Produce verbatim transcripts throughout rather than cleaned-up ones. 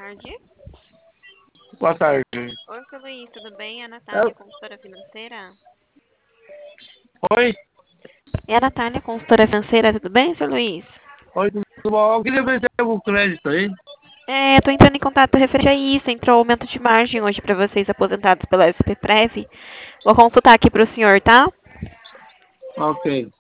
tarde. Boa tarde. Oi, seu Luiz, tudo bem? É a Eu- Natália, consultora financeira. Oi? É a Natália, consultora financeira, tudo bem, seu Luiz? Oi, tudo bom? Eu queria ver se tem algum crédito aí. É, eu tô entrando em contato referente a isso. Entrou aumento de margem hoje para vocês aposentados pela S P Prev. Vou consultar aqui pro senhor, tá? Ok.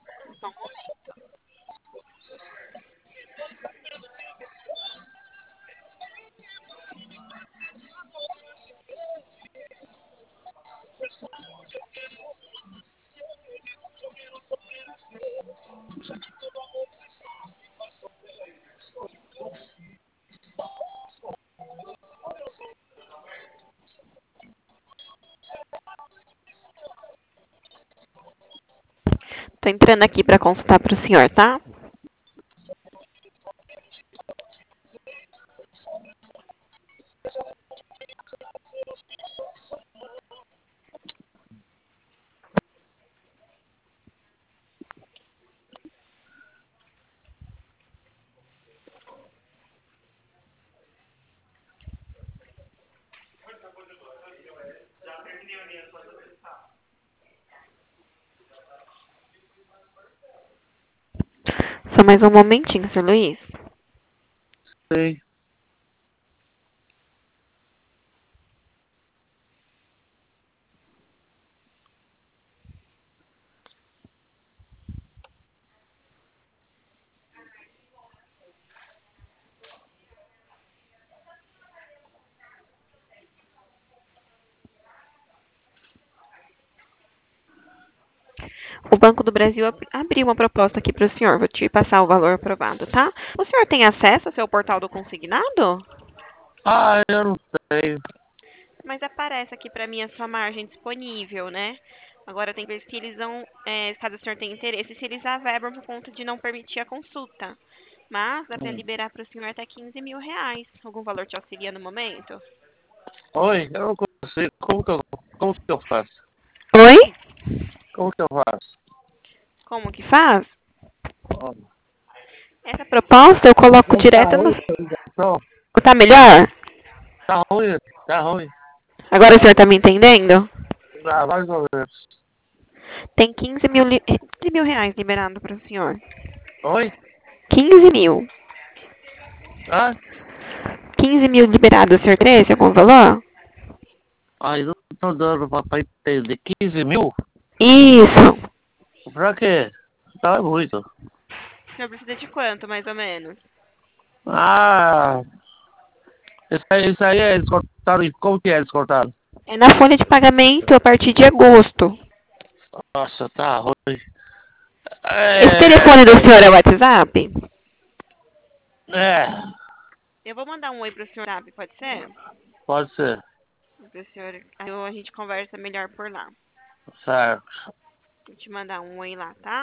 Tô entrando aqui para consultar pro senhor, tá? Só mais um momentinho, seu Luiz. Sei. O Banco do Brasil ab- abriu uma proposta aqui para o senhor. Vou te passar o valor aprovado, tá? O senhor tem acesso ao seu portal do consignado? Ah, eu não sei. Mas aparece aqui para mim a sua margem disponível, né? Agora tem que ver se eles vão, é, caso o senhor tenha interesse, se eles averbam por conta de não permitir a consulta. Mas dá para Hum. liberar para o senhor até quinze mil reais. Algum valor te auxilia no momento? Oi, eu não consigo. Como que eu, como que eu faço? Oi? Como que eu faço? Como que faz? Ó, Essa proposta eu coloco Não tá direto no. ruim a ligação? Tá melhor? Tá ruim, tá ruim. Agora o senhor tá me entendendo? Ah, mais ou menos. Tem quinze mil, li... quinze mil reais liberado para o senhor. Oi? quinze mil. Ah? quinze mil liberado, o senhor cresce algum valor? Ai, não tô dando pra, pra entender. quinze mil? Isso. Pra quê? Tá é muito. O senhor precisa de quanto, mais ou menos? Ah, isso aí, isso aí é descontado. E como que é descontado? É na folha de pagamento a partir de agosto. Nossa, tá ruim. Esse telefone do É, senhor é o WhatsApp? é, Eu vou mandar um oi pro senhor, sabe? Pode ser? pode ser. Pro senhor, aí a gente conversa melhor por lá. Certo. Vou te mandar um oi lá, tá?